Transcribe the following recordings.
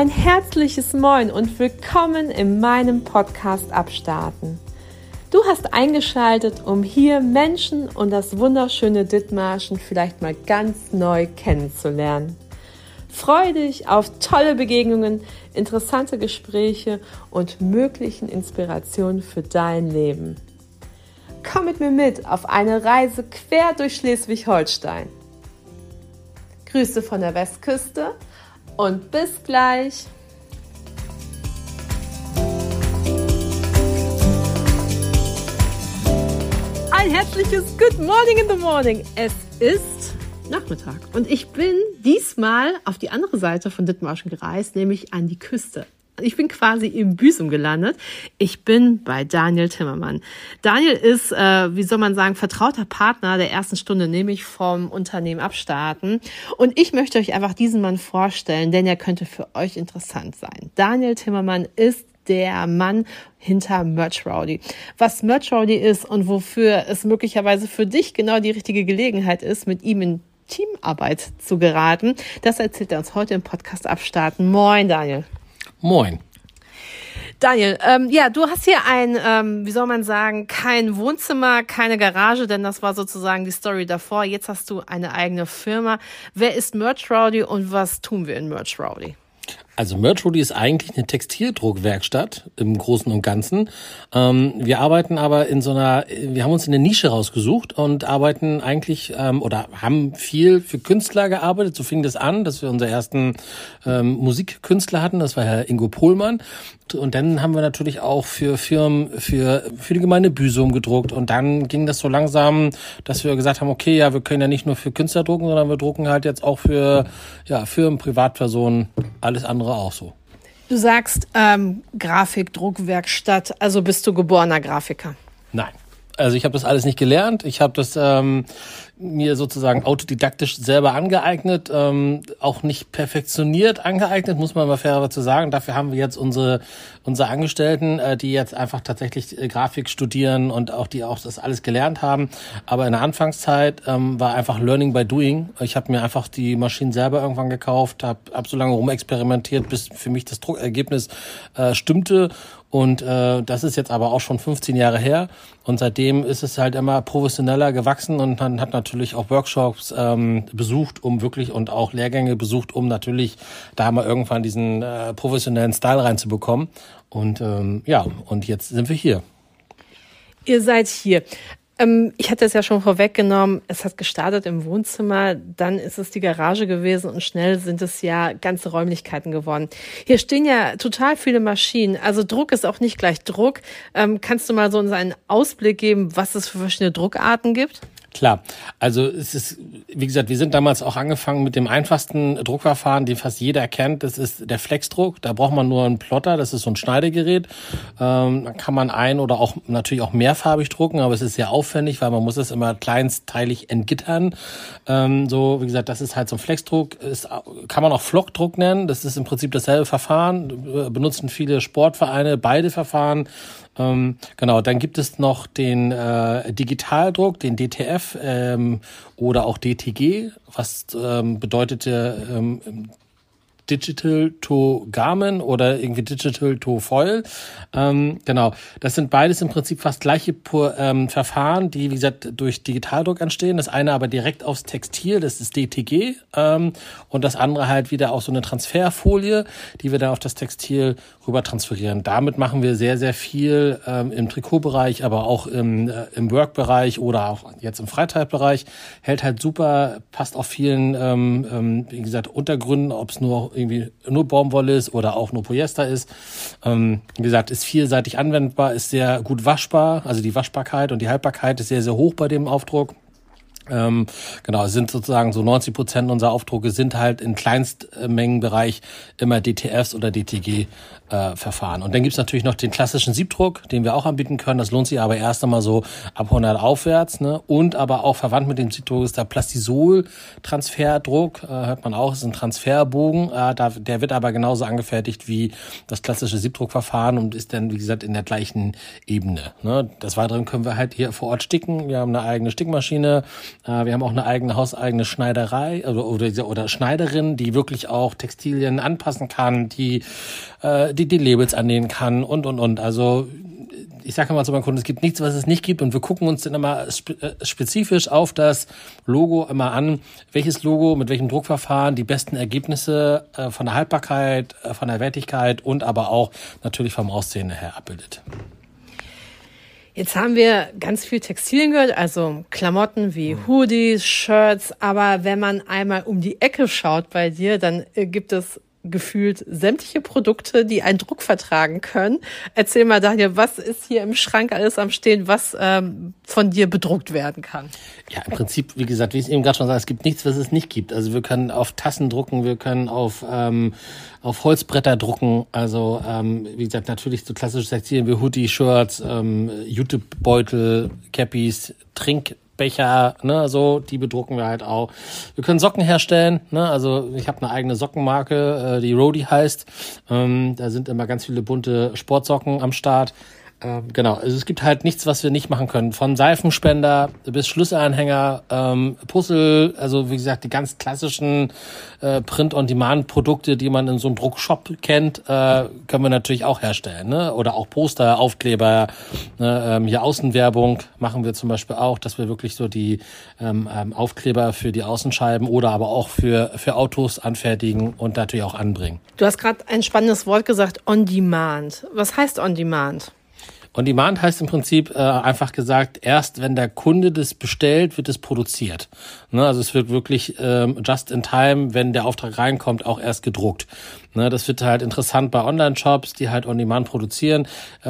Ein herzliches Moin und willkommen in meinem Podcast Abstarten. Du hast eingeschaltet, um hier Menschen und das wunderschöne Dithmarschen vielleicht mal ganz neu kennenzulernen. Freue dich auf tolle Begegnungen, interessante Gespräche und möglichen Inspirationen für dein Leben. Komm mit mir mit auf eine Reise quer durch Schleswig-Holstein. Grüße von der Westküste und bis gleich. Ein herzliches Good Morning in the Morning. Es ist Nachmittag und ich bin diesmal auf die andere Seite von Dithmarschen gereist, nämlich an die Küste. Ich bin quasi im Büsum gelandet. Ich bin bei Daniel Timmermann. Daniel ist, vertrauter Partner der ersten Stunde, nämlich vom Unternehmen Abstarten. Und ich möchte euch einfach diesen Mann vorstellen, denn er könnte für euch interessant sein. Daniel Timmermann ist der Mann hinter Merch Rowdy. Was Merch Rowdy ist und wofür es möglicherweise für dich genau die richtige Gelegenheit ist, mit ihm in Teamarbeit zu geraten, das erzählt er uns heute im Podcast Abstarten. Moin, Daniel. Moin. Daniel, du hast hier kein Wohnzimmer, keine Garage, denn das war sozusagen die Story davor. Jetzt hast du eine eigene Firma. Wer ist Merch Rowdy und was tun wir in Merch Rowdy? Also Merch Rowdy ist eigentlich eine Textildruckwerkstatt im Großen und Ganzen. Wir arbeiten aber wir haben uns in eine Nische rausgesucht und arbeiten eigentlich haben viel für Künstler gearbeitet. So fing das an, dass wir unsere ersten Musikkünstler hatten. Das war Herr Ingo Pohlmann. Und dann haben wir natürlich auch für Firmen, für die Gemeinde Büsum gedruckt. Und dann ging das so langsam, dass wir gesagt haben, okay, ja, wir können ja nicht nur für Künstler drucken, sondern wir drucken halt jetzt auch für Firmen, Privatpersonen, alles andere auch so. Du sagst Grafik, Druckwerkstatt, also bist du geborener Grafiker? Nein. Also ich habe das alles nicht gelernt. Ich habe das mir sozusagen autodidaktisch selber angeeignet, auch nicht perfektioniert angeeignet, muss man mal fairerweise sagen. Dafür haben wir jetzt unsere Angestellten, die jetzt einfach tatsächlich Grafik studieren und die auch das alles gelernt haben. Aber in der Anfangszeit war einfach Learning by Doing. Ich habe mir einfach die Maschinen selber irgendwann gekauft, habe so lange rumexperimentiert, bis für mich das Druckergebnis stimmte. Und das ist jetzt aber auch schon 15 Jahre her. Und seitdem ist es halt immer professioneller gewachsen und man hat natürlich auch Workshops besucht, und auch Lehrgänge besucht, um natürlich da mal irgendwann diesen professionellen Style reinzubekommen. Und und jetzt sind wir hier. Ihr seid hier. Ich hatte es ja schon vorweggenommen, es hat gestartet im Wohnzimmer, dann ist es die Garage gewesen und schnell sind es ja ganze Räumlichkeiten geworden. Hier stehen ja total viele Maschinen, also Druck ist auch nicht gleich Druck. Kannst du mal so uns einen Ausblick geben, was es für verschiedene Druckarten gibt? Klar, also es ist, wie gesagt, wir sind damals auch angefangen mit dem einfachsten Druckverfahren, den fast jeder kennt. Das ist der Flexdruck. Da braucht man nur einen Plotter, das ist so ein Schneidegerät. Dann kann man oder auch natürlich auch mehrfarbig drucken, aber es ist sehr aufwendig, weil man muss es immer kleinstteilig entgittern. Wie gesagt, das ist halt so ein Flexdruck. Kann man auch Flockdruck nennen. Das ist im Prinzip dasselbe Verfahren. Benutzen viele Sportvereine beide Verfahren. Dann gibt es noch den Digitaldruck, den DTF oder auch DTG, was bedeutete Digital to Garment oder irgendwie Digital to Foil. Das sind beides im Prinzip fast gleiche Verfahren, die, wie gesagt, durch Digitaldruck entstehen. Das eine aber direkt aufs Textil, das ist DTG, und das andere halt wieder auf so eine Transferfolie, die wir dann auf das Textil rüber transferieren. Damit machen wir sehr, sehr viel im Trikotbereich, aber auch im Workbereich oder auch jetzt im Freizeitbereich. Hält halt super, passt auf vielen, wie gesagt, Untergründen, ob es nur Baumwolle ist oder auch nur Polyester ist. Wie gesagt, ist vielseitig anwendbar, ist sehr gut waschbar. Also die Waschbarkeit und die Haltbarkeit ist sehr, sehr hoch bei dem Aufdruck. Es sind sozusagen so 90% unserer Aufdrucke sind halt in Kleinstmengenbereich immer DTFs oder DTG Verfahren. Und dann gibt's natürlich noch den klassischen Siebdruck, den wir auch anbieten können. Das lohnt sich aber erst einmal so ab 100 aufwärts, ne? Und aber auch verwandt mit dem Siebdruck ist der Plastisol-Transferdruck, hört man auch, ist ein Transferbogen. Der wird aber genauso angefertigt wie das klassische Siebdruckverfahren und ist dann, wie gesagt, in der gleichen Ebene, ne? Des Weiteren können wir halt hier vor Ort sticken. Wir haben eine eigene Stickmaschine, Wir haben auch eine hauseigene Schneiderei oder Schneiderin, die wirklich auch Textilien anpassen kann, die Labels annähen kann und. Also ich sage immer zu meinen Kunden, es gibt nichts, was es nicht gibt und wir gucken uns dann immer spezifisch auf das Logo immer an, welches Logo mit welchem Druckverfahren die besten Ergebnisse von der Haltbarkeit, von der Wertigkeit und aber auch natürlich vom Aussehen her abbildet. Jetzt haben wir ganz viel Textilien gehört, also Klamotten wie Hoodies, Shirts, aber wenn man einmal um die Ecke schaut bei dir, dann gibt es gefühlt sämtliche Produkte, die einen Druck vertragen können. Erzähl mal, Daniel, was ist hier im Schrank alles am Stehen, was von dir bedruckt werden kann? Ja, im Prinzip, wie gesagt, wie ich eben gerade schon sagte, es gibt nichts, was es nicht gibt. Also wir können auf Tassen drucken, wir können auf Holzbretter drucken. Also wie gesagt, natürlich so klassische Textilien wie Hoodie, Shirts, Jutebeutel, Cappies, Trinkbecher, ne, so, die bedrucken wir halt auch. Wir können Socken herstellen, ne, also ich habe eine eigene Sockenmarke, die Rody heißt. Da sind immer ganz viele bunte Sportsocken am Start. Genau, also es gibt halt nichts, was wir nicht machen können. Von Seifenspender bis Schlüsselanhänger, Puzzle, also wie gesagt, die ganz klassischen Print-on-Demand-Produkte, die man in so einem Druckshop kennt, können wir natürlich auch herstellen, ne? Oder auch Poster, Aufkleber, ne? Hier Außenwerbung machen wir zum Beispiel auch, dass wir wirklich so die Aufkleber für die Außenscheiben oder aber auch für Autos anfertigen und natürlich auch anbringen. Du hast gerade ein spannendes Wort gesagt, On-Demand. Was heißt On-Demand? On-Demand heißt im Prinzip einfach gesagt, erst wenn der Kunde das bestellt, wird es produziert. Ne, also es wird wirklich just in time, wenn der Auftrag reinkommt, auch erst gedruckt. Ne, das wird halt interessant bei Online-Shops, die halt On-Demand produzieren,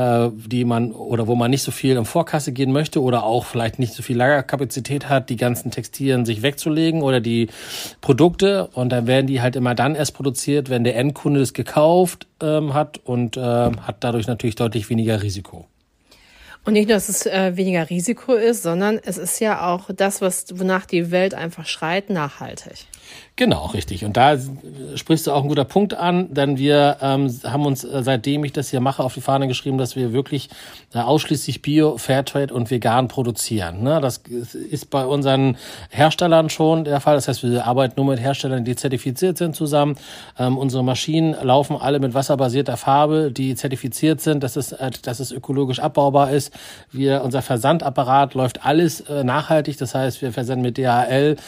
wo man nicht so viel in Vorkasse gehen möchte oder auch vielleicht nicht so viel Lagerkapazität hat, die ganzen Textilien sich wegzulegen oder die Produkte. Und dann werden die halt immer dann erst produziert, wenn der Endkunde das gekauft hat und hat dadurch natürlich deutlich weniger Risiko. Und nicht nur, dass es weniger Risiko ist, sondern es ist ja auch das, wonach die Welt einfach schreit, nachhaltig. Genau, richtig. Und da sprichst du auch einen guter Punkt an, denn wir haben uns, seitdem ich das hier mache, auf die Fahne geschrieben, dass wir wirklich ausschließlich Bio, Fairtrade und vegan produzieren. Ne? Das ist bei unseren Herstellern schon der Fall. Das heißt, wir arbeiten nur mit Herstellern, die zertifiziert sind zusammen. Unsere Maschinen laufen alle mit wasserbasierter Farbe, die zertifiziert sind, dass es ökologisch abbaubar ist. Unser Versandapparat läuft alles nachhaltig. Das heißt, wir versenden mit DHL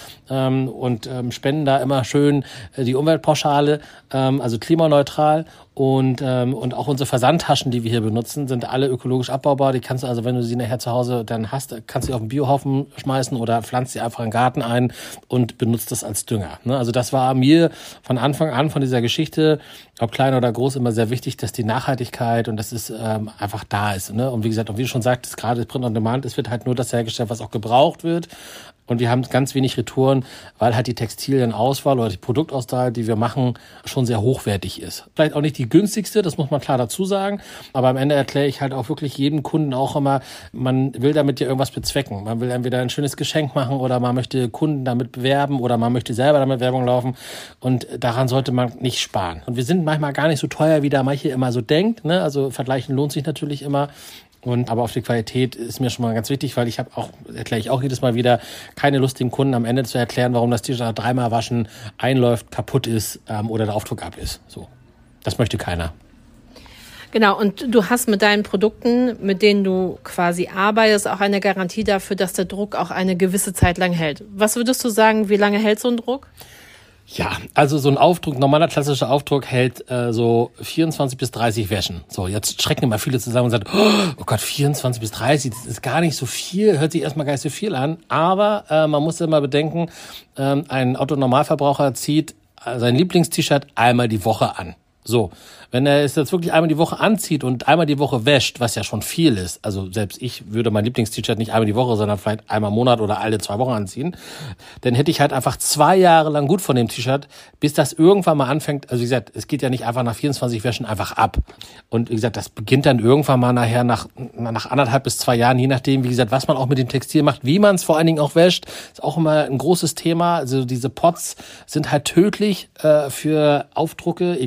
und spenden da immer schön die Umweltpauschale, also klimaneutral. Und auch unsere Versandtaschen, die wir hier benutzen, sind alle ökologisch abbaubar. Die kannst du also, wenn du sie nachher zu Hause dann hast, kannst du sie auf den Biohaufen schmeißen oder pflanzt sie einfach in den Garten ein und benutzt das als Dünger. Ne? Also das war mir von Anfang an von dieser Geschichte, ob klein oder groß, immer sehr wichtig, dass die Nachhaltigkeit und dass es einfach da ist. Ne? Und wie gesagt, und wie du schon sagtest, gerade Print on Demand, es wird halt nur das hergestellt, was auch gebraucht wird. Und wir haben ganz wenig Retouren, weil halt die Textilienauswahl oder die Produktauswahl, die wir machen, schon sehr hochwertig ist. Vielleicht auch nicht die günstigste, das muss man klar dazu sagen. Aber am Ende erkläre ich halt auch wirklich jedem Kunden auch immer, man will damit ja irgendwas bezwecken. Man will entweder ein schönes Geschenk machen oder man möchte Kunden damit bewerben oder man möchte selber damit Werbung laufen. Und daran sollte man nicht sparen. Und wir sind manchmal gar nicht so teuer, wie da manche immer so denkt. Ne? Also vergleichen lohnt sich natürlich immer. Aber auf die Qualität ist mir schon mal ganz wichtig, weil erkläre ich auch jedes Mal wieder, keine Lust dem Kunden am Ende zu erklären, warum das T-Shirt dreimal waschen, einläuft, kaputt ist oder der Aufdruck ab ist. So, das möchte keiner. Genau, und du hast mit deinen Produkten, mit denen du quasi arbeitest, auch eine Garantie dafür, dass der Druck auch eine gewisse Zeit lang hält. Was würdest du sagen, wie lange hält so ein Druck? Ja, also so ein Aufdruck, normaler klassischer Aufdruck hält so 24 bis 30 Wäschen. So, jetzt schrecken immer viele zusammen und sagen, oh Gott, 24 bis 30, das ist gar nicht so viel, hört sich erstmal gar nicht so viel an. Aber man muss immer bedenken, ein Autonormalverbraucher zieht sein Lieblingst-T-Shirt einmal die Woche an. So, wenn er es jetzt wirklich einmal die Woche anzieht und einmal die Woche wäscht, was ja schon viel ist, also selbst ich würde mein Lieblingst-T-Shirt nicht einmal die Woche, sondern vielleicht einmal im Monat oder alle 2 Wochen anziehen, dann hätte ich halt einfach 2 Jahre lang gut von dem T-Shirt, bis das irgendwann mal anfängt. Also wie gesagt, es geht ja nicht einfach nach 24 Wäschen einfach ab. Und wie gesagt, das beginnt dann irgendwann mal nachher nach 1,5 bis 2 Jahren, je nachdem, wie gesagt, was man auch mit dem Textil macht, wie man es vor allen Dingen auch wäscht, ist auch immer ein großes Thema. Also diese Pots sind halt tödlich für Aufdrucke, egal welcher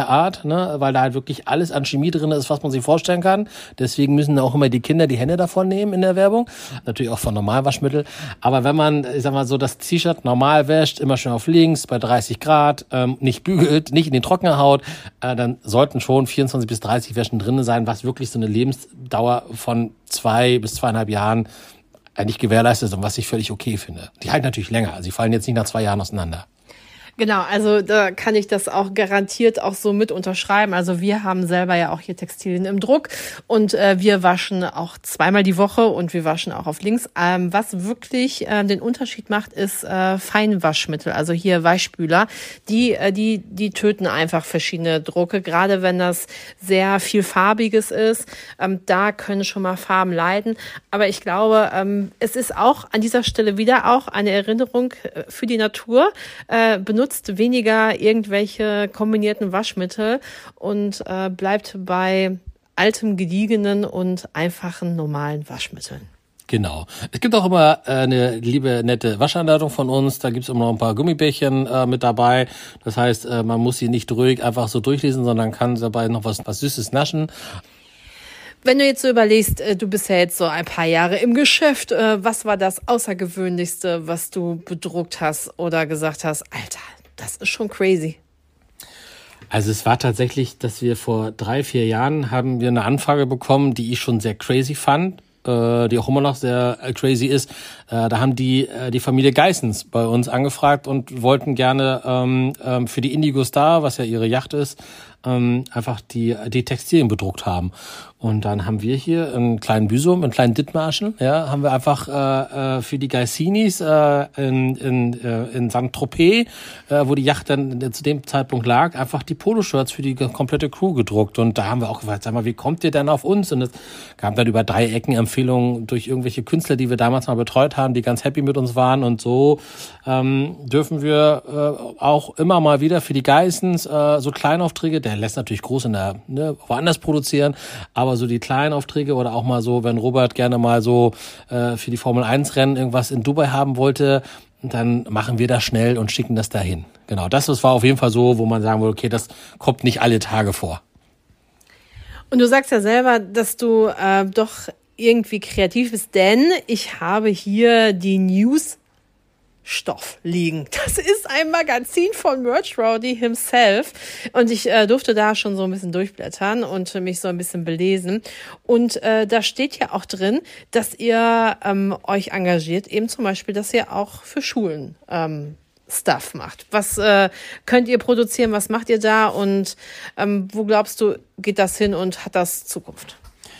der Art, ne, weil da halt wirklich alles an Chemie drin ist, was man sich vorstellen kann. Deswegen müssen auch immer die Kinder die Hände davon nehmen in der Werbung. Natürlich auch von Normalwaschmittel. Aber wenn man, ich sag mal so, das T-Shirt normal wäscht, immer schön auf links, bei 30 Grad, nicht bügelt, nicht in den Trockner haut, dann sollten schon 24 bis 30 Wäschen drin sein, was wirklich so eine Lebensdauer von 2 bis 2,5 Jahren eigentlich gewährleistet ist und was ich völlig okay finde. Die halten natürlich länger, also die fallen jetzt nicht nach 2 Jahren auseinander. Genau, also da kann ich das auch garantiert auch so mit unterschreiben. Also wir haben selber ja auch hier Textilien im Druck und wir waschen auch 2-mal die Woche und wir waschen auch auf links. Was wirklich den Unterschied macht, ist Feinwaschmittel, also hier Weichspüler. Die töten einfach verschiedene Drucke, gerade wenn das sehr viel farbiges ist. Da können schon mal Farben leiden. Aber ich glaube, es ist auch an dieser Stelle wieder auch eine Erinnerung für die Natur. Benutzt weniger irgendwelche kombinierten Waschmittel und bleibt bei altem, gediegenen und einfachen, normalen Waschmitteln. Genau. Es gibt auch immer eine liebe, nette Waschanleitung von uns. Da gibt's immer noch ein paar Gummibärchen mit dabei. Das heißt, man muss sie nicht ruhig einfach so durchlesen, sondern kann dabei noch was Süßes naschen. Wenn du jetzt so überlegst, du bist ja jetzt so ein paar Jahre im Geschäft, was war das Außergewöhnlichste, was du bedruckt hast oder gesagt hast, Alter, das ist schon crazy? Also es war tatsächlich, dass wir vor 3-4 Jahren haben wir eine Anfrage bekommen, die ich schon sehr crazy fand, die auch immer noch sehr crazy ist. Da haben die Familie Geissens bei uns angefragt und wollten gerne für die Indigo Star, was ja ihre Yacht ist, einfach die Textilien bedruckt haben. Und dann haben wir hier einen kleinen Büsum, einen kleinen Dithmarschen, ja, haben wir einfach für die Geissinis in Saint-Tropez, wo die Yacht dann zu dem Zeitpunkt lag, einfach die Poloshirts für die komplette Crew gedruckt. Und da haben wir auch gefragt, sag mal, wie kommt ihr denn auf uns? Und es gab dann über 3 Ecken Empfehlungen durch irgendwelche Künstler, die wir damals mal betreut haben, die ganz happy mit uns waren. Und so dürfen wir auch immer mal wieder für die Geissens so Kleinaufträge, der lässt natürlich groß woanders produzieren, aber so die kleinen Aufträge oder auch mal so, wenn Robert gerne mal so für die Formel-1-Rennen irgendwas in Dubai haben wollte, dann machen wir das schnell und schicken das dahin. Genau, das war auf jeden Fall so, wo man sagen würde, okay, das kommt nicht alle Tage vor. Und du sagst ja selber, dass du doch irgendwie kreativ bist, denn ich habe hier die Newsstoff liegen. Das ist ein Magazin von Merch Rowdy himself und ich durfte da schon so ein bisschen durchblättern und mich so ein bisschen belesen und da steht ja auch drin, dass ihr euch engagiert, eben zum Beispiel, dass ihr auch für Schulen Stuff macht. Was könnt ihr produzieren, was macht ihr da und wo glaubst du, geht das hin und hat das Zukunft?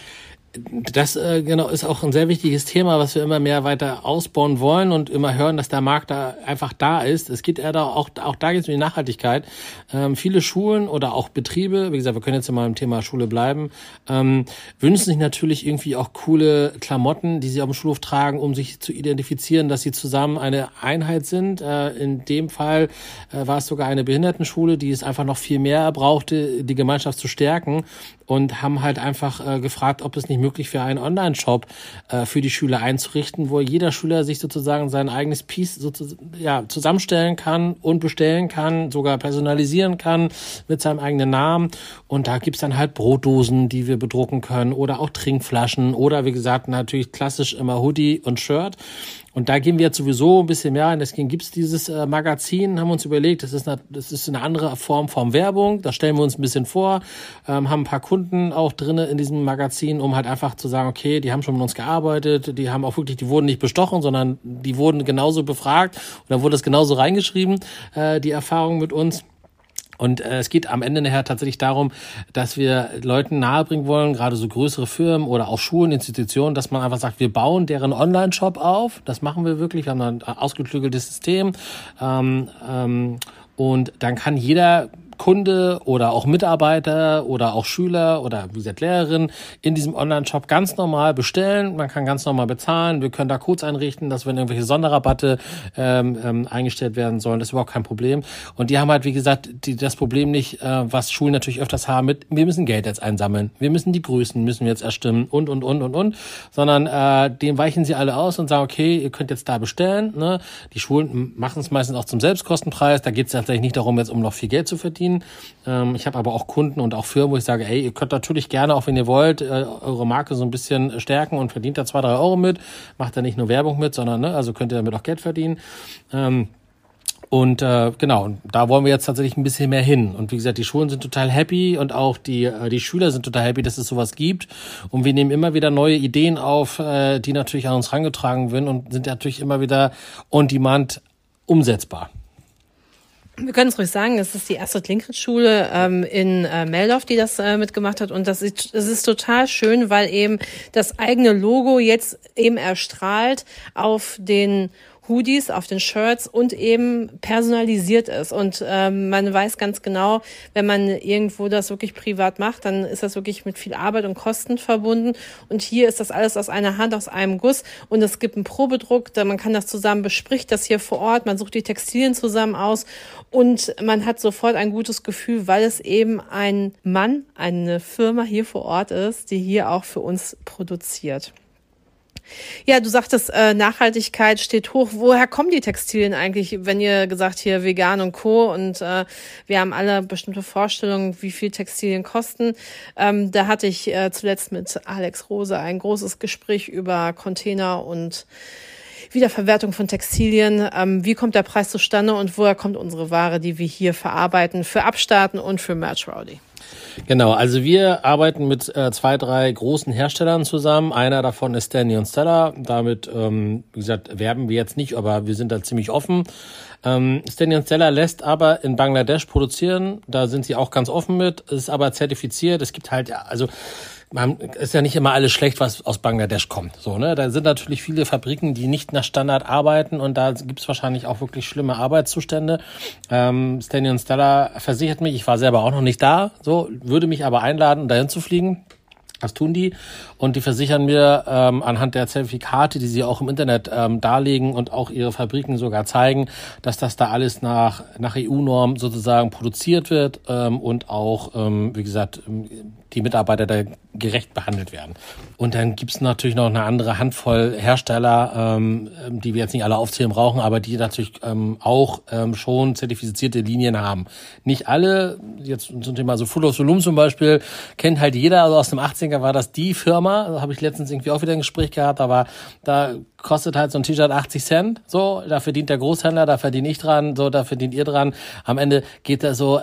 Das genau ist auch ein sehr wichtiges Thema, was wir immer mehr weiter ausbauen wollen und immer hören, dass der Markt da einfach da ist. Es geht auch da geht es um die Nachhaltigkeit. Viele Schulen oder auch Betriebe, wie gesagt, wir können jetzt mal im Thema Schule bleiben, wünschen sich natürlich irgendwie auch coole Klamotten, die sie auf dem Schulhof tragen, um sich zu identifizieren, dass sie zusammen eine Einheit sind. In dem Fall war es sogar eine Behindertenschule, die es einfach noch viel mehr brauchte, die Gemeinschaft zu stärken und haben halt einfach gefragt, ob es nicht möglich wäre, einen Online-Shop für die Schüler einzurichten, wo jeder Schüler sich sozusagen sein eigenes Piece zusammenstellen kann und bestellen kann, sogar personalisieren kann mit seinem eigenen Namen. Und da gibt's dann halt Brotdosen, die wir bedrucken können oder auch Trinkflaschen oder wie gesagt natürlich klassisch immer Hoodie und Shirt. Und da gehen wir jetzt sowieso ein bisschen mehr ein. Deswegen gibt's dieses Magazin, haben uns überlegt, das ist eine andere Form von Werbung. Da stellen wir uns ein bisschen vor, haben ein paar Kunden auch drinne in diesem Magazin, um halt einfach zu sagen, okay, die haben schon mit uns gearbeitet, die haben auch wirklich, die wurden nicht bestochen, sondern die wurden genauso befragt und dann wurde es genauso reingeschrieben, die Erfahrung mit uns. Und es geht am Ende nachher tatsächlich darum, dass wir Leuten nahebringen wollen, gerade so größere Firmen oder auch Schulen, Institutionen, dass man einfach sagt, wir bauen deren Online-Shop auf. Das machen wir wirklich. Wir haben ein ausgeklügeltes System. Und dann kann jeder Kunde oder auch Mitarbeiter oder auch Schüler oder wie gesagt Lehrerin in diesem Online-Shop ganz normal bestellen. Man kann ganz normal bezahlen. Wir können da Codes einrichten, dass wenn irgendwelche Sonderrabatte eingestellt werden sollen, das ist überhaupt kein Problem. Und die haben halt, wie gesagt, das Problem nicht, was Schulen natürlich öfters haben mit, wir müssen Geld jetzt einsammeln. Wir müssen die Größen müssen wir jetzt erstimmen und. Sondern dem weichen sie alle aus und sagen, okay, ihr könnt jetzt da bestellen. Ne? Die Schulen machen es meistens auch zum Selbstkostenpreis. Da geht es tatsächlich nicht darum, jetzt um noch viel Geld zu verdienen. bedienen. Ich habe aber auch Kunden und auch Firmen, wo ich sage, ey, ihr könnt natürlich gerne, auch wenn ihr wollt, eure Marke so ein bisschen stärken und verdient da 2-3 Euro mit. Macht da nicht nur Werbung mit, sondern also könnt ihr damit auch Geld verdienen. Und genau, da wollen wir jetzt tatsächlich ein bisschen mehr hin. Und wie gesagt, die Schulen sind total happy und auch die Schüler sind total happy, dass es sowas gibt. Und wir nehmen immer wieder neue Ideen auf, die natürlich an uns herangetragen werden und sind natürlich immer wieder on demand umsetzbar. Wir können es ruhig sagen, es ist die Astrid Lindgren-Schule in Meldorf, die das mitgemacht hat. Und das ist total schön, weil eben das eigene Logo jetzt eben erstrahlt auf den Hoodies, auf den Shirts und eben personalisiert ist. Und man weiß ganz genau, wenn man irgendwo das wirklich privat macht, dann ist das wirklich mit viel Arbeit und Kosten verbunden. Und hier ist das alles aus einer Hand, aus einem Guss. Und es gibt einen Probedruck, man kann das zusammen bespricht, das hier vor Ort, man sucht die Textilien zusammen aus und man hat sofort ein gutes Gefühl, weil es eben ein Mann, eine Firma hier vor Ort ist, die hier auch für uns produziert. Ja, du sagtest, Nachhaltigkeit steht hoch. Woher kommen die Textilien eigentlich, wenn ihr gesagt hier vegan und Co. Und wir haben alle bestimmte Vorstellungen, wie viel Textilien kosten. Da hatte ich zuletzt mit Alex Rose ein großes Gespräch über Container und Wiederverwertung von Textilien. Wie kommt der Preis zustande und woher kommt unsere Ware, die wir hier verarbeiten für Abstaaten und für Merch Rowdy? Genau, also wir arbeiten mit 2-3 großen Herstellern zusammen. Einer davon ist Stanley & Stella. Damit, wie gesagt, werben wir jetzt nicht, aber wir sind da ziemlich offen. Stanley & Stella lässt aber in Bangladesch produzieren. Da sind sie auch ganz offen mit. Es ist aber zertifiziert. Es gibt halt, also ist ja nicht immer alles schlecht, was aus Bangladesch kommt. So, ne? Da sind natürlich viele Fabriken, die nicht nach Standard arbeiten und da gibt's wahrscheinlich auch wirklich schlimme Arbeitszustände. Stanley & Stella versichert mich, ich war selber auch noch nicht da, so, würde mich aber einladen, dahin zu fliegen. Das tun die und die versichern mir anhand der Zertifikate, die sie auch im Internet darlegen und auch ihre Fabriken sogar zeigen, dass das da alles nach EU-Norm sozusagen produziert wird und auch, wie gesagt, die Mitarbeiter da gerecht behandelt werden. Und dann gibt's natürlich noch eine andere Handvoll Hersteller, die wir jetzt nicht alle aufzählen brauchen, aber die natürlich auch schon zertifizierte Linien haben. Nicht alle, jetzt zum Thema so Full of Volume zum Beispiel, kennt halt jeder, also aus dem 80er war das die Firma, da habe ich letztens irgendwie auch wieder ein Gespräch gehabt, aber da kostet halt so ein T-Shirt 80 Cent, so, da verdient der Großhändler, da verdiene ich dran, so, da verdient ihr dran. Am Ende geht das so,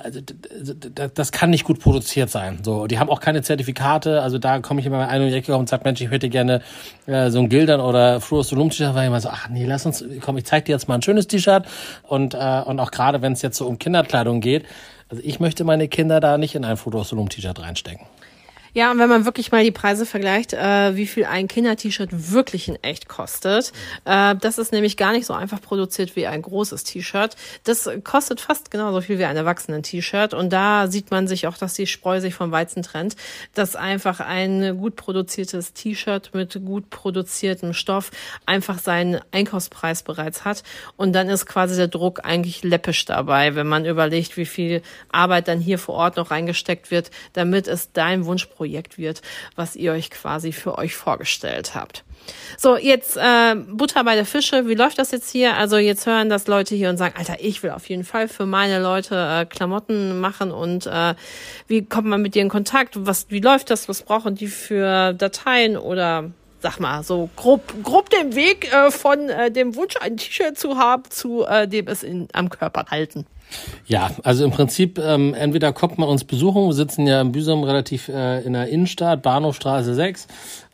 das kann nicht gut produziert sein, so. Die haben auch keine Zertifikate, also da komme ich immer mal ein und die Ecke und sage, Mensch, ich hätte gerne so ein Gildern oder Full of Volume T-Shirt, weil ich immer so, ach nee, lass uns, komm, ich zeig dir jetzt mal ein schönes T-Shirt und auch gerade, wenn es jetzt so um Kinderkleidung geht, also ich möchte meine Kinder da nicht in ein Full of Volume T-Shirt reinstecken. Ja, und wenn man wirklich mal die Preise vergleicht, wie viel ein Kinder-T-Shirt wirklich in echt kostet, das ist nämlich gar nicht so einfach produziert wie ein großes T-Shirt. Das kostet fast genauso viel wie ein Erwachsenen-T-Shirt und da sieht man sich auch, dass die Spreu sich vom Weizen trennt, dass einfach ein gut produziertes T-Shirt mit gut produziertem Stoff einfach seinen Einkaufspreis bereits hat und dann ist quasi der Druck eigentlich läppisch dabei, wenn man überlegt, wie viel Arbeit dann hier vor Ort noch reingesteckt wird, damit es dein Wunschprojekt wird, was ihr euch quasi für euch vorgestellt habt. So, jetzt Butter bei der Fische. Wie läuft das jetzt hier? Also jetzt hören das Leute hier und sagen, Alter, ich will auf jeden Fall für meine Leute Klamotten machen und wie kommt man mit dir in Kontakt? Wie läuft das? Was brauchen die für Dateien oder sag mal, so grob den Weg von dem Wunsch, ein T-Shirt zu haben, zu dem es am Körper halten? Ja, also im Prinzip entweder kommt man uns besuchen, wir sitzen ja in Büsum relativ in der Innenstadt, Bahnhofstraße 6,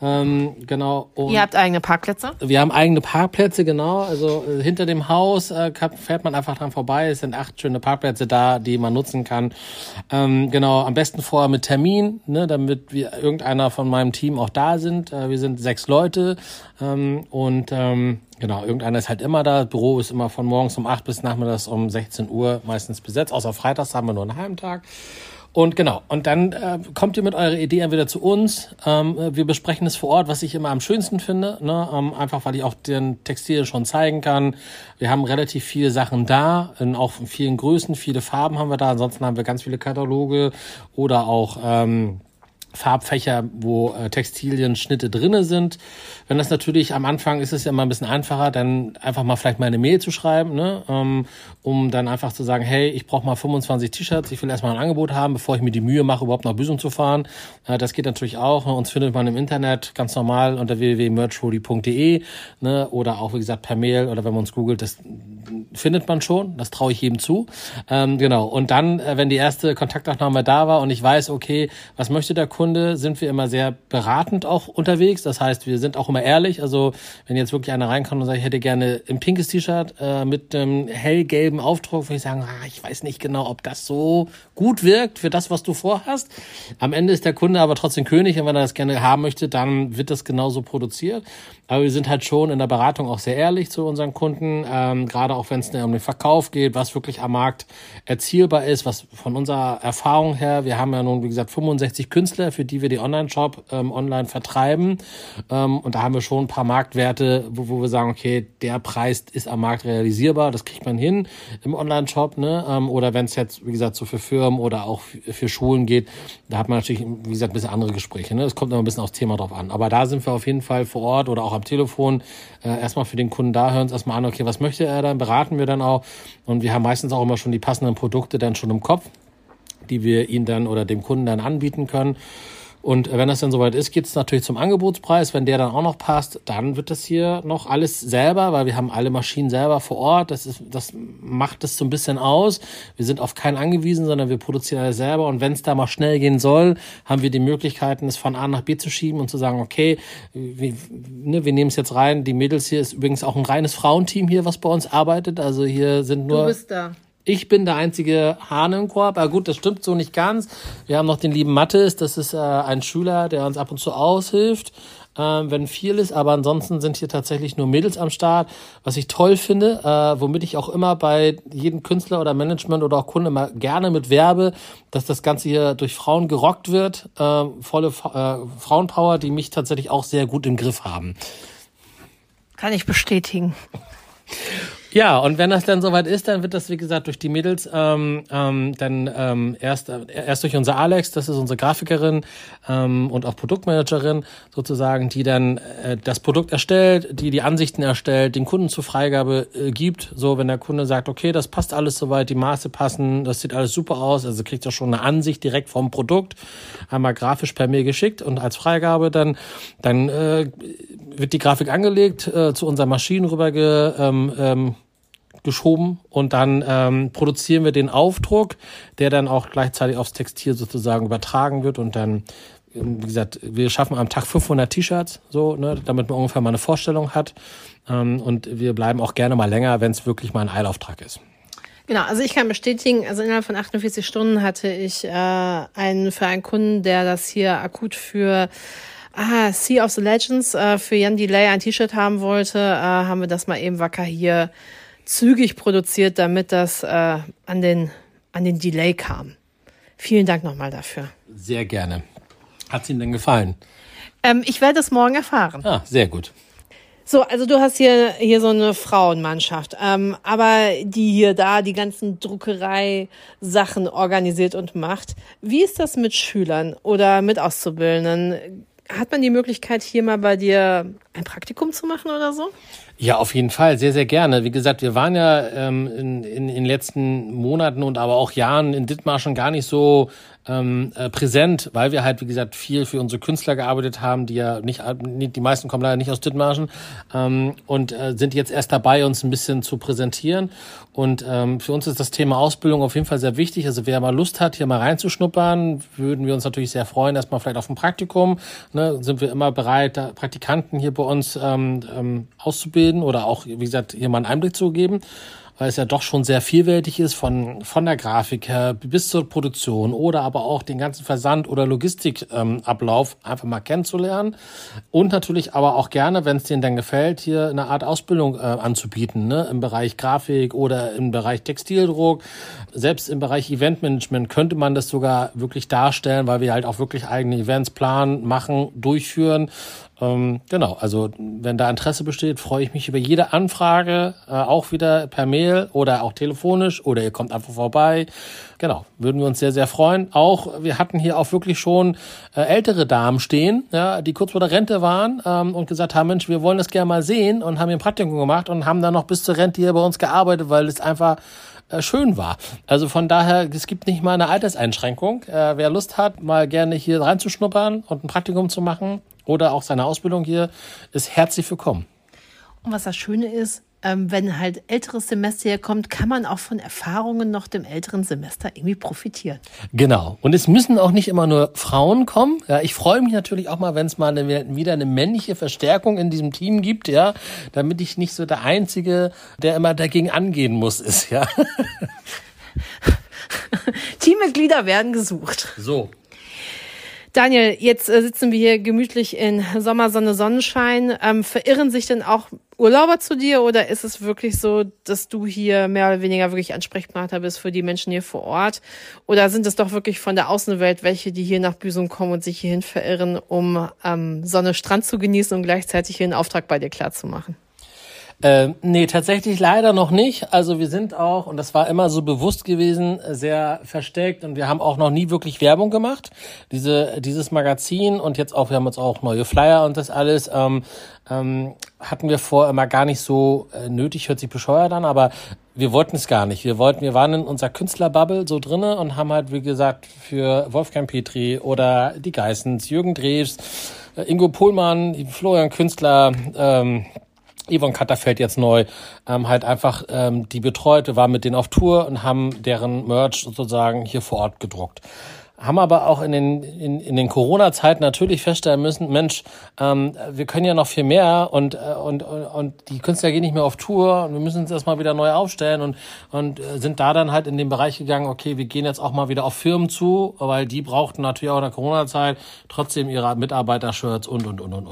genau. Und ihr habt eigene Parkplätze? Wir haben eigene Parkplätze, genau, also hinter dem Haus fährt man einfach dran vorbei, es sind 8 schöne Parkplätze da, die man nutzen kann. Genau, am besten vorher mit Termin, ne, damit wir irgendeiner von meinem Team auch da sind. Wir sind 6 Leute genau, irgendeiner ist halt immer da. Das Büro ist immer von morgens um 8 bis nachmittags um 16 Uhr meistens besetzt. Außer freitags haben wir nur einen halben Tag. Und genau, und dann kommt ihr mit eurer Idee entweder zu uns. Wir besprechen es vor Ort, was ich immer am schönsten finde. Ne? Einfach, weil ich auch den Textil schon zeigen kann. Wir haben relativ viele Sachen da, auch in vielen Größen, viele Farben haben wir da. Ansonsten haben wir ganz viele Kataloge oder auch Farbfächer, wo Textilienschnitte drinne sind. Wenn das natürlich am Anfang ist es ja immer ein bisschen einfacher, dann einfach mal vielleicht mal eine Mail zu schreiben, ne? Um dann einfach zu sagen, hey, ich brauche mal 25 T-Shirts, ich will erstmal ein Angebot haben, bevor ich mir die Mühe mache, überhaupt nach Büsum zu fahren. Das geht natürlich auch. Uns findet man im Internet ganz normal unter www.merchhoodie.de, ne? Oder auch, wie gesagt, per Mail oder wenn man uns googelt, das findet man schon. Das traue ich jedem zu. Genau. Und dann, wenn die erste Kontaktaufnahme da war und ich weiß, okay, was möchte der Kunde, sind wir immer sehr beratend auch unterwegs. Das heißt, wir sind auch immer ehrlich. Also wenn jetzt wirklich einer reinkommt und sagt, ich hätte gerne ein pinkes T-Shirt mit einem hellgelben Aufdruck, würde ich sagen, ich weiß nicht genau, ob das so gut wirkt für das, was du vorhast. Am Ende ist der Kunde aber trotzdem König und wenn er das gerne haben möchte, dann wird das genauso produziert. Aber wir sind halt schon in der Beratung auch sehr ehrlich zu unseren Kunden, gerade auch wenn es um den Verkauf geht, was wirklich am Markt erzielbar ist, was von unserer Erfahrung her, wir haben ja nun, wie gesagt, 65 Künstler, für die wir die Online-Shop online vertreiben. Und da haben wir schon ein paar Marktwerte, wo wir sagen, okay, der Preis ist am Markt realisierbar, das kriegt man hin im Online-Shop, ne? Oder wenn es jetzt, wie gesagt, so für Firmen oder auch für Schulen geht, da hat man natürlich, wie gesagt, ein bisschen andere Gespräche, ne? Das kommt immer ein bisschen aufs Thema drauf an. Aber da sind wir auf jeden Fall vor Ort oder auch am Telefon erstmal für den Kunden da, hören uns erstmal an, okay, was möchte er dann, beraten wir dann auch. Und wir haben meistens auch immer schon die passenden Produkte dann schon im Kopf, die wir ihnen dann oder dem Kunden dann anbieten können. Und wenn das dann soweit ist, geht es natürlich zum Angebotspreis. Wenn der dann auch noch passt, dann wird das hier noch alles selber, weil wir haben alle Maschinen selber vor Ort. Das macht es so ein bisschen aus. Wir sind auf keinen angewiesen, sondern wir produzieren alles selber. Und wenn es da mal schnell gehen soll, haben wir die Möglichkeiten, es von A nach B zu schieben und zu sagen, okay, wir nehmen es jetzt rein. Die Mädels hier ist übrigens auch ein reines Frauenteam hier, was bei uns arbeitet. Also hier sind nur... Du bist da. Ich bin der einzige Hahn im Korb. Aber gut, das stimmt so nicht ganz. Wir haben noch den lieben Mathis. Das ist ein Schüler, der uns ab und zu aushilft, wenn viel ist. Aber ansonsten sind hier tatsächlich nur Mädels am Start. Was ich toll finde, womit ich auch immer bei jedem Künstler oder Management oder auch Kunden immer gerne mit werbe, dass das Ganze hier durch Frauen gerockt wird. Volle Frauenpower, die mich tatsächlich auch sehr gut im Griff haben. Kann ich bestätigen. Ja, und wenn das dann soweit ist, dann wird das, wie gesagt, durch die Mädels erst durch unser Alex, das ist unsere Grafikerin und auch Produktmanagerin sozusagen, die dann das Produkt erstellt, die Ansichten erstellt, den Kunden zur Freigabe gibt. So, wenn der Kunde sagt, okay, das passt alles soweit, die Maße passen, das sieht alles super aus, also kriegt er schon eine Ansicht direkt vom Produkt, einmal grafisch per Mail geschickt und als Freigabe dann wird die Grafik angelegt, zu unseren Maschinen rüber geschoben und dann produzieren wir den Aufdruck, der dann auch gleichzeitig aufs Textil sozusagen übertragen wird und dann, wie gesagt, wir schaffen am Tag 500 T-Shirts, so, ne, damit man ungefähr mal eine Vorstellung hat und wir bleiben auch gerne mal länger, wenn es wirklich mal ein Eilauftrag ist. Genau, also ich kann bestätigen, also innerhalb von 48 Stunden hatte ich für einen Kunden, der das hier akut für Sea of the Legends für Jan Delay ein T-Shirt haben wollte, haben wir das mal eben wacker hier zügig produziert, damit das an den Delay kam. Vielen Dank nochmal dafür. Sehr gerne. Hat es Ihnen denn gefallen? Ich werde es morgen erfahren. Sehr gut. So, also du hast hier so eine Frauenmannschaft, aber die hier die ganzen Druckerei-Sachen organisiert und macht. Wie ist das mit Schülern oder mit Auszubildenden? Hat man die Möglichkeit, hier mal bei dir ein Praktikum zu machen oder so? Ja, auf jeden Fall, sehr, sehr gerne. Wie gesagt, wir waren ja in den letzten Monaten und aber auch Jahren in Dithmarschen gar nicht so präsent, weil wir halt, wie gesagt, viel für unsere Künstler gearbeitet haben, die ja nicht, die meisten kommen leider nicht aus Dithmarschen und sind jetzt erst dabei, uns ein bisschen zu präsentieren. Und für uns ist das Thema Ausbildung auf jeden Fall sehr wichtig. Also wer mal Lust hat, hier mal reinzuschnuppern, würden wir uns natürlich sehr freuen. Erstmal vielleicht auf ein Praktikum. Ne, sind wir immer bereit, Praktikanten hier bei uns auszubilden oder auch, wie gesagt, hier mal einen Einblick zu geben, weil es ja doch schon sehr vielfältig ist, von der Grafik her bis zur Produktion oder aber auch den ganzen Versand- oder Logistikablauf einfach mal kennenzulernen und natürlich aber auch gerne, wenn es denen dann gefällt, hier eine Art Ausbildung anzubieten, ne? Im Bereich Grafik oder im Bereich Textildruck. Selbst im Bereich Eventmanagement könnte man das sogar wirklich darstellen, weil wir halt auch wirklich eigene Events planen, machen, durchführen. Genau, also wenn da Interesse besteht, freue ich mich über jede Anfrage, auch wieder per Mail E-Mail oder auch telefonisch oder ihr kommt einfach vorbei. Genau, würden wir uns sehr, sehr freuen. Auch, wir hatten hier auch wirklich schon ältere Damen stehen, ja, die kurz vor der Rente waren und gesagt haben, Mensch, wir wollen das gerne mal sehen und haben hier ein Praktikum gemacht und haben dann noch bis zur Rente hier bei uns gearbeitet, weil es einfach schön war. Also von daher, es gibt nicht mal eine Alterseinschränkung. Wer Lust hat, mal gerne hier reinzuschnuppern und ein Praktikum zu machen oder auch seine Ausbildung hier, ist herzlich willkommen. Und was das Schöne ist, wenn halt älteres Semester hier kommt, kann man auch von Erfahrungen noch dem älteren Semester irgendwie profitieren. Genau. Und es müssen auch nicht immer nur Frauen kommen. Ja, ich freue mich natürlich auch mal, wenn es mal wieder eine männliche Verstärkung in diesem Team gibt, ja, damit ich nicht so der Einzige, der immer dagegen angehen muss, ist, ja. Teammitglieder werden gesucht. So. Daniel, jetzt sitzen wir hier gemütlich in Sommersonne, Sonnenschein. Verirren sich denn auch Urlauber zu dir oder ist es wirklich so, dass du hier mehr oder weniger wirklich Ansprechpartner bist für die Menschen hier vor Ort? Oder sind es doch wirklich von der Außenwelt welche, die hier nach Büsum kommen und sich hierhin verirren, um Sonne, Strand zu genießen und gleichzeitig hier einen Auftrag bei dir klarzumachen? Nee, tatsächlich leider noch nicht. Also wir sind auch, und das war immer so bewusst gewesen, sehr versteckt und wir haben auch noch nie wirklich Werbung gemacht. Dieses Magazin und jetzt auch, wir haben jetzt auch neue Flyer und das alles, hatten wir vorher immer gar nicht so nötig, hört sich bescheuert an, aber wir wollten es gar nicht. Wir waren in unserer Künstlerbubble so drinne und haben halt, wie gesagt, für Wolfgang Petri oder die Geissens, Jürgen Drews, Ingo Pohlmann, Florian Künstler, Yvonne Katterfeld jetzt neu, halt einfach die betreut. Wir waren mit denen auf Tour und haben deren Merch sozusagen hier vor Ort gedruckt. Haben aber auch in den Corona-Zeiten natürlich feststellen müssen, Mensch, wir können ja noch viel mehr und die Künstler gehen nicht mehr auf Tour und wir müssen uns erstmal wieder neu aufstellen und sind da dann halt in den Bereich gegangen, okay, wir gehen jetzt auch mal wieder auf Firmen zu, weil die brauchten natürlich auch in der Corona-Zeit trotzdem ihre Mitarbeiter-Shirts und.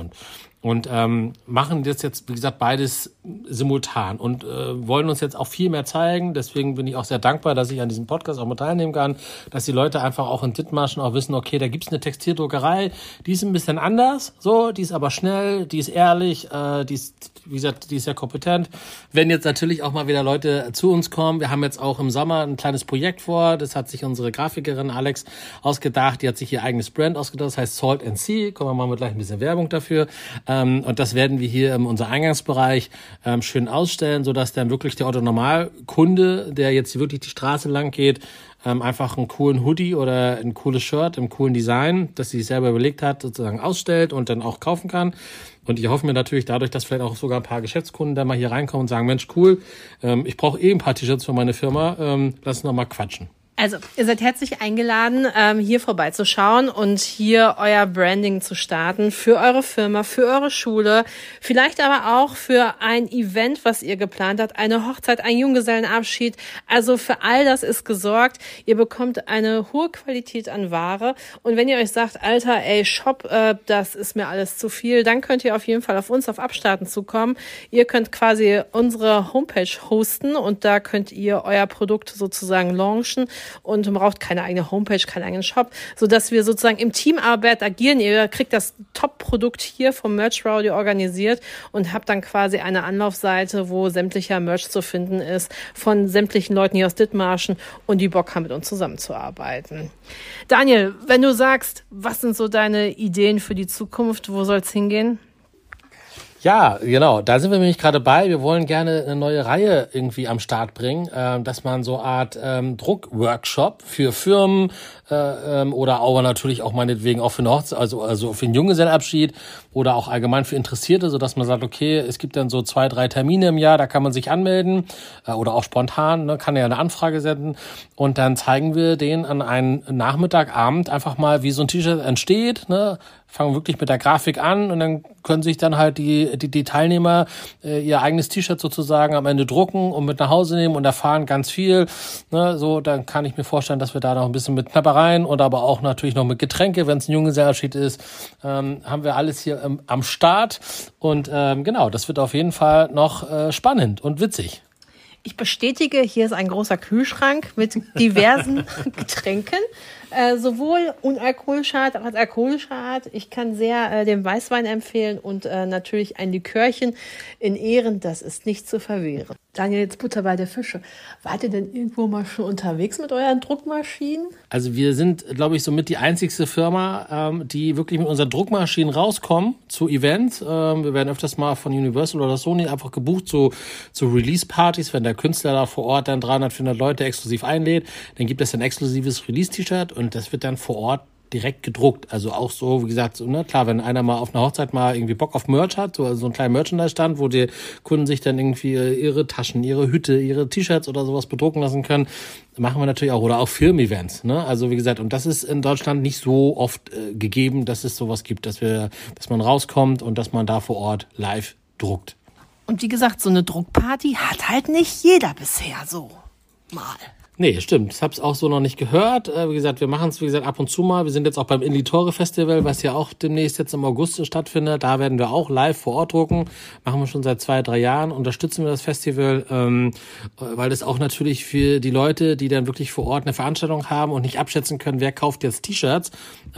Und machen das jetzt, wie gesagt, beides simultan und wollen uns jetzt auch viel mehr zeigen. Deswegen bin ich auch sehr dankbar, dass ich an diesem Podcast auch mit teilnehmen kann, dass die Leute einfach auch in Dithmarschen auch wissen, okay, da gibt's eine Textildruckerei, die ist ein bisschen anders, so, die ist aber schnell, die ist ehrlich, die ist, wie gesagt, die ist sehr kompetent. Wenn jetzt natürlich auch mal wieder Leute zu uns kommen, wir haben jetzt auch im Sommer ein kleines Projekt vor, das hat sich unsere Grafikerin Alex ausgedacht, die hat sich ihr eigenes Brand ausgedacht, das heißt Salt and Sea, kommen wir mal mit gleich ein bisschen Werbung dafür. Und das werden wir hier in unserem Eingangsbereich schön ausstellen, sodass dann wirklich der Otto-Normal-Kunde, der jetzt wirklich die Straße lang geht, einfach einen coolen Hoodie oder ein cooles Shirt im coolen Design, das sie sich selber überlegt hat, sozusagen ausstellt und dann auch kaufen kann. Und ich hoffe mir natürlich dadurch, dass vielleicht auch sogar ein paar Geschäftskunden da mal hier reinkommen und sagen, Mensch, cool, ich brauche ein paar T-Shirts für meine Firma, lass uns noch mal quatschen. Also, ihr seid herzlich eingeladen, hier vorbeizuschauen und hier euer Branding zu starten für eure Firma, für eure Schule, vielleicht aber auch für ein Event, was ihr geplant habt, eine Hochzeit, ein Junggesellenabschied. Also für all das ist gesorgt. Ihr bekommt eine hohe Qualität an Ware und wenn ihr euch sagt, Alter, Shop, das ist mir alles zu viel, dann könnt ihr auf jeden Fall auf uns auf Abstarten zukommen. Ihr könnt quasi unsere Homepage hosten und da könnt ihr euer Produkt sozusagen launchen. Und braucht keine eigene Homepage, keinen eigenen Shop, sodass wir sozusagen im Teamarbeit agieren. Ihr kriegt das Top-Produkt hier vom Merch Radio organisiert und habt dann quasi eine Anlaufseite, wo sämtlicher Merch zu finden ist von sämtlichen Leuten hier aus Dithmarschen und die Bock haben, mit uns zusammenzuarbeiten. Daniel, wenn du sagst, was sind so deine Ideen für die Zukunft, wo soll es hingehen? Ja, genau. Da sind wir nämlich gerade bei. Wir wollen gerne eine neue Reihe irgendwie am Start bringen, dass man so eine Art Druckworkshop für Firmen oder aber natürlich auch meinetwegen auch für eine Hochzeit, also für einen Junggesellenabschied oder auch allgemein für Interessierte, so dass man sagt, okay, es gibt dann so 2, 3 Termine im Jahr, da kann man sich anmelden oder auch spontan, ne, kann ja eine Anfrage senden und dann zeigen wir denen an einem Nachmittagabend einfach mal, wie so ein T-Shirt entsteht, ne, fangen wirklich mit der Grafik an und dann können sich dann halt die Teilnehmer ihr eigenes T-Shirt sozusagen am Ende drucken und mit nach Hause nehmen und erfahren ganz viel. Ne, so, dann kann ich mir vorstellen, dass wir da noch ein bisschen mit Knabbereien und aber auch natürlich noch mit Getränke, wenn es ein Junggesellenabschied ist, haben wir alles hier am Start. Und genau, das wird auf jeden Fall noch spannend und witzig. Ich bestätige, hier ist ein großer Kühlschrank mit diversen Getränken. sowohl unalkoholischer Art als alkoholischer Art. Ich kann sehr den Weißwein empfehlen und natürlich ein Likörchen in Ehren, das ist nicht zu verwehren. Daniel, jetzt Butter bei der Fische. Wart ihr denn irgendwo mal schon unterwegs mit euren Druckmaschinen? Also wir sind, glaube ich, somit die einzigste Firma, die wirklich mit unseren Druckmaschinen rauskommen zu Events. Wir werden öfters mal von Universal oder Sony einfach gebucht zu Release-Partys, wenn der Künstler da vor Ort dann 300, 400 Leute exklusiv einlädt. Dann gibt es ein exklusives Release-T-Shirt und das wird dann vor Ort direkt gedruckt. Also auch so, wie gesagt, so, ne, klar, wenn einer mal auf einer Hochzeit mal irgendwie Bock auf Merch hat, so einen kleinen Merchandise-Stand, wo die Kunden sich dann irgendwie ihre Taschen, ihre Hüte, ihre T-Shirts oder sowas bedrucken lassen können, machen wir natürlich auch. Oder auch Firmen-Events, ne? Also wie gesagt, und das ist in Deutschland nicht so oft gegeben, dass es sowas gibt, dass man rauskommt und dass man da vor Ort live druckt. Und wie gesagt, so eine Druckparty hat halt nicht jeder bisher so mal. Nee, stimmt. Ich habe es auch so noch nicht gehört. Wie gesagt, wir machen es, ab und zu mal. Wir sind jetzt auch beim Indie-Tore Festival, was ja auch demnächst jetzt im August stattfindet. Da werden wir auch live vor Ort drucken. Machen wir schon seit 2-3 Jahren. Unterstützen wir das Festival, weil das auch natürlich für die Leute, die dann wirklich vor Ort eine Veranstaltung haben und nicht abschätzen können, wer kauft jetzt T-Shirts,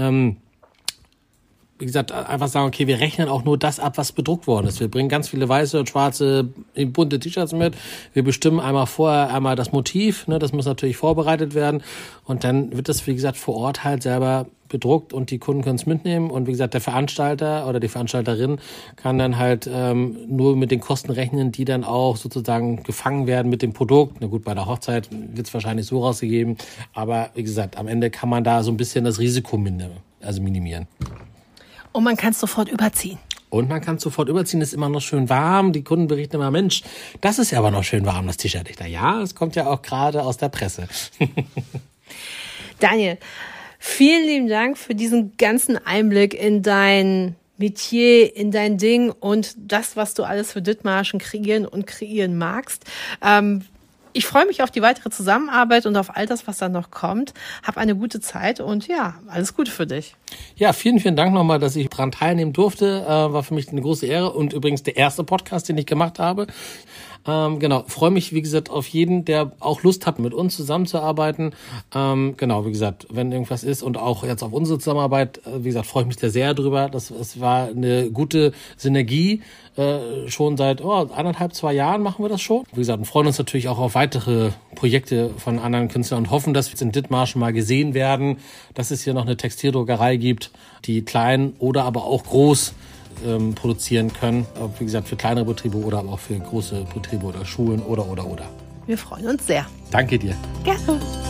wie gesagt, einfach sagen, okay, wir rechnen auch nur das ab, was bedruckt worden ist. Wir bringen ganz viele weiße und schwarze, bunte T-Shirts mit. Wir bestimmen einmal das Motiv, ne, das muss natürlich vorbereitet werden. Und dann wird das, wie gesagt, vor Ort halt selber bedruckt und die Kunden können es mitnehmen. Und wie gesagt, der Veranstalter oder die Veranstalterin kann dann halt nur mit den Kosten rechnen, die dann auch sozusagen gefangen werden mit dem Produkt. Na gut, bei der Hochzeit wird es wahrscheinlich so rausgegeben. Aber wie gesagt, am Ende kann man da so ein bisschen das Risiko minimieren. Und man kann es sofort überziehen. Ist immer noch schön warm. Die Kunden berichten immer, Mensch, das ist ja aber noch schön warm, das T-Shirt. Ja, es kommt ja auch gerade aus der Presse. Daniel, vielen lieben Dank für diesen ganzen Einblick in dein Metier, in dein Ding und das, was du alles für Dithmarschen kreieren magst. Ich freue mich auf die weitere Zusammenarbeit und auf all das, was dann noch kommt. Hab eine gute Zeit und ja, alles Gute für dich. Ja, vielen, vielen Dank nochmal, dass ich daran teilnehmen durfte. War für mich eine große Ehre und übrigens der erste Podcast, den ich gemacht habe. Genau, freue mich, wie gesagt, auf jeden, der auch Lust hat, mit uns zusammenzuarbeiten. Genau, wie gesagt, wenn irgendwas ist und auch jetzt auf unsere Zusammenarbeit, wie gesagt, freue ich mich da sehr drüber. Es war eine gute Synergie. Schon seit 1,5, 2 Jahren machen wir das schon. Wie gesagt, und freuen uns natürlich auch auf weitere Projekte von anderen Künstlern und hoffen, dass wir in Dithmarschen mal gesehen werden, dass es hier noch eine Textildruckerei gibt, die klein oder aber auch groß produzieren können. Wie gesagt, für kleinere Betriebe oder aber auch für große Betriebe oder Schulen oder. Wir freuen uns sehr. Danke dir. Gerne.